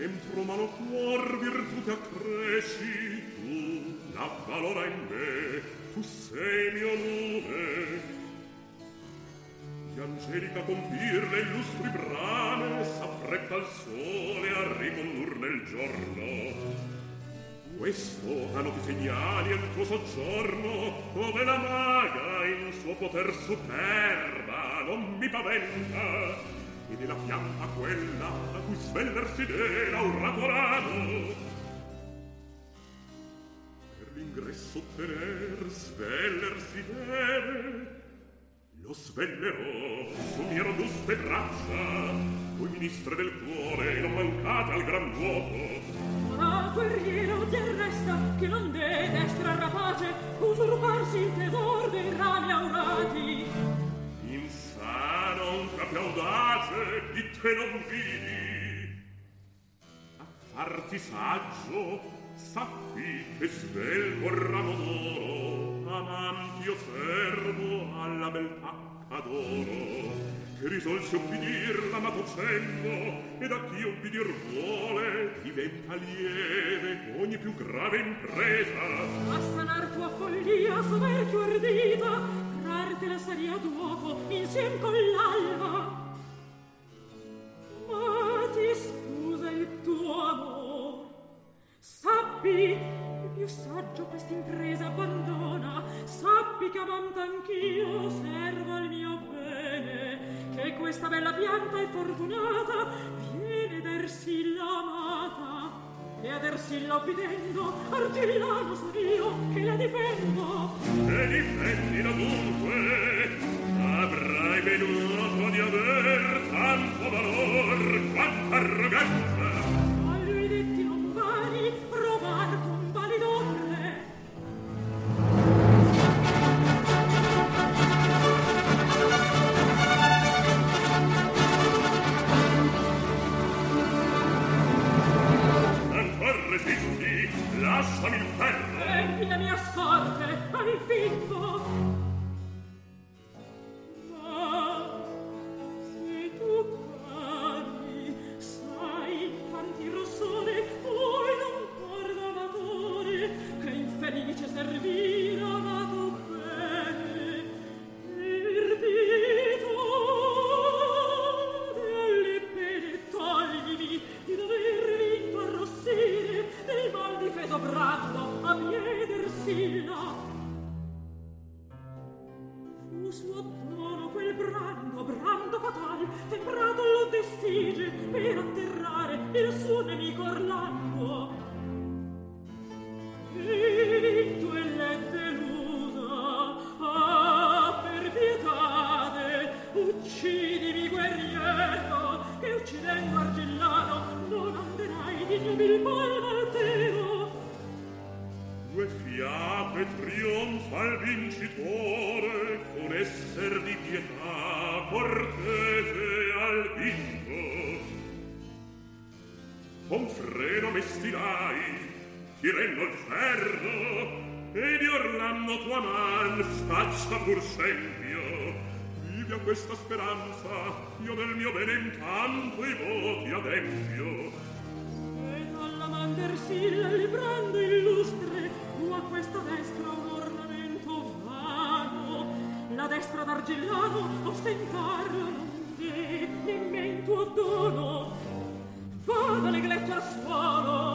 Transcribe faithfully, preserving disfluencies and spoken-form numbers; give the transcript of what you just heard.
entro mano cuor virtute accresci, tu la valora in me, tu sei mio lume. Di angelica compir le illustri brame s'affretta il sole a ricondurne nel giorno. Questo hanno ti segnali il tuo soggiorno, dove la maga in suo poter superba non mi paventa, e della pianta quella da cui svellersi deve l'aurato ramo. Per l'ingresso tener svellersi deve, lo svellerò su mie robuste braccia, voi ministre del cuore non mancate al gran vuoto. Ah, guerriero ti arresta che non de destra rapace usurparsi il tesor dei rami aurati. Insano un capo audace di te non vidi. A farti saggio sappi che svelgo il ramo d'oro, amanti io servo alla beltà adoro, che risolse ubbidir l'amato cenno, ed a chi ubbidir vuole diventa lieve ogni più grave impresa. A sanar tua follia soverchio ardita, trarti la saria d'uoco insiem con l'alba. Ma ti scusa il tuo amor, sappi più saggio quest'impresa abbandona, sappi che amante anch'io servo al mio bene, che questa bella pianta è fortunata viene ad Ersilla amata, e ad Ersilla obbidendo Argillano son io che la difendo. E difendila dunque, avrai venuto di aver tanto valor quanta arroganza. A lui detti non vani provar con validore. Ancor resisti, lasciami il ferro. Empi la mia sorte al finto. Ma se tu cadi, sai quanti rossori poi non guarda amatore, che infelice servire amato bene. Perdito delle pene toglimi di dover vinto arrossire del mal difeso brando a pieder Silla. Fu suo dono quel brando, brando fatal, temprato lo destige per atterrare il suo nemico Orlando. Vinto e l'è delusa, ah, per pietade, uccidimi guerriero, che uccidendo Argillano non anderai di nobil palma altero. Due fiate trionfa il vincitore, con esser di pietà cortese al vinto. Con freno mestirai, tirendo il ferro, e di Orlando tua man spaccia pur scempio. Vivi a questa speranza, io del mio bene intanto i voti adempio. E dalla man d'Ersilla librando illustre, tu a questa destra un ornamento vano, la destra d'Argillano ostentarla non de, nemmeno tuo dono. Vada l'egletto al suolo,